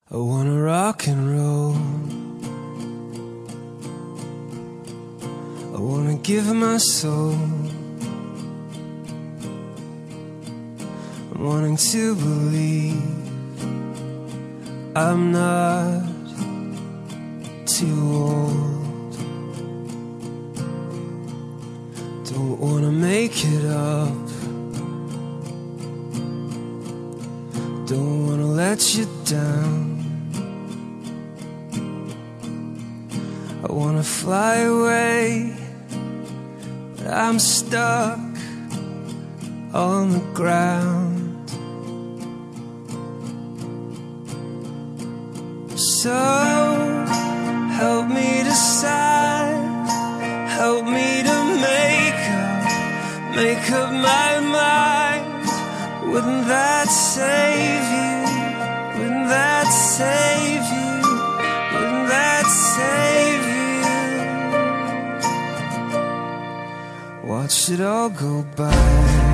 I wanna rock and roll. I wanna give my soul. I'm wanting to believe I'm not too old. Don't wanna make it up. Don't wanna let you down. I wanna fly away, but I'm stuck on the ground. So help me decide, help me to make up my mind. Wouldn't that save you? Wouldn't that save you? Wouldn't that save you? Watch it all go by.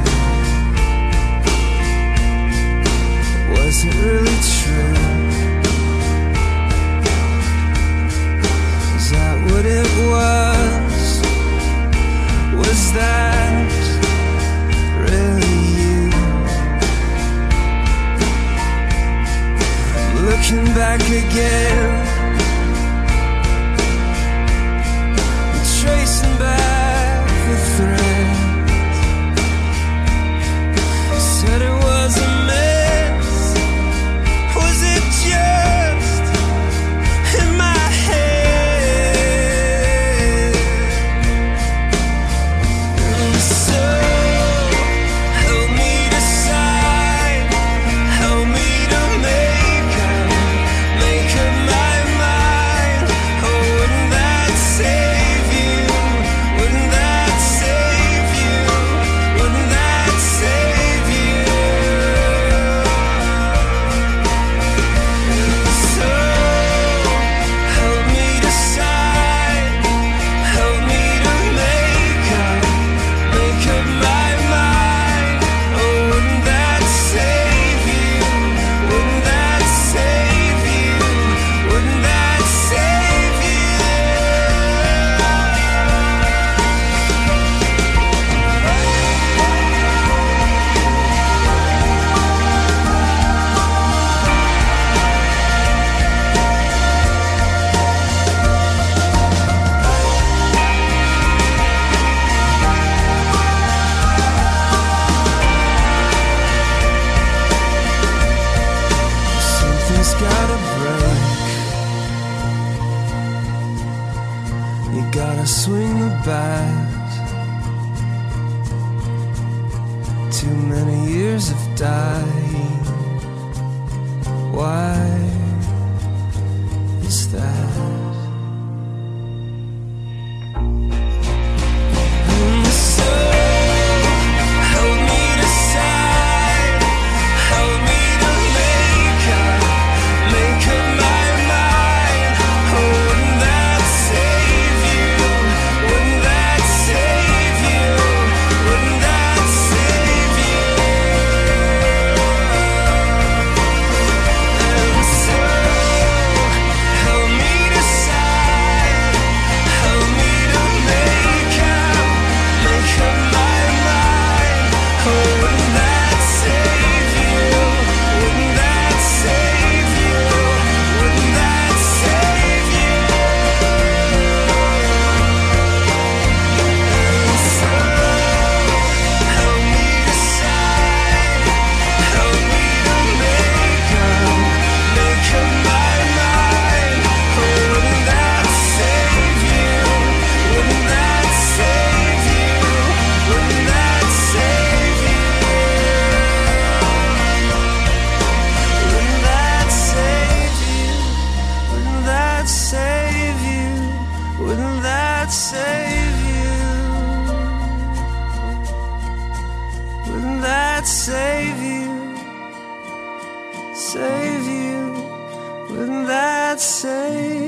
Was it really true? Is that what it was? Was that really you? I'm looking back again, I'm tracing back the threads. You said it was a mess. Was it just in my head? And so help me decide, help me to make up my mind. Oh, wouldn't that save you? Wouldn't that save you? Wouldn't that save you? So help me decide, help me to make up my mind. Oh, wouldn't that save you? Wouldn't that save you? Wouldn't that save you? Something's gotta break. You gotta swing the bat. Too many years of dying. Why is that? So help me decide, help me to make up my mind. Oh, wouldn't that save you? Wouldn't that save you? Wouldn't that save you? And so help me decide, help me to make up my mind. Oh, wouldn't that save you? Wouldn't that save you? Wouldn't that save you? And so help me decide, help me to make up my mind. Oh, wouldn't that save you? Wouldn't that save you? Wouldn't that save you? Wouldn't that save you? Wouldn't that save you? Wouldn't that save you? Wouldn't that save you? Save you? Wouldn't that save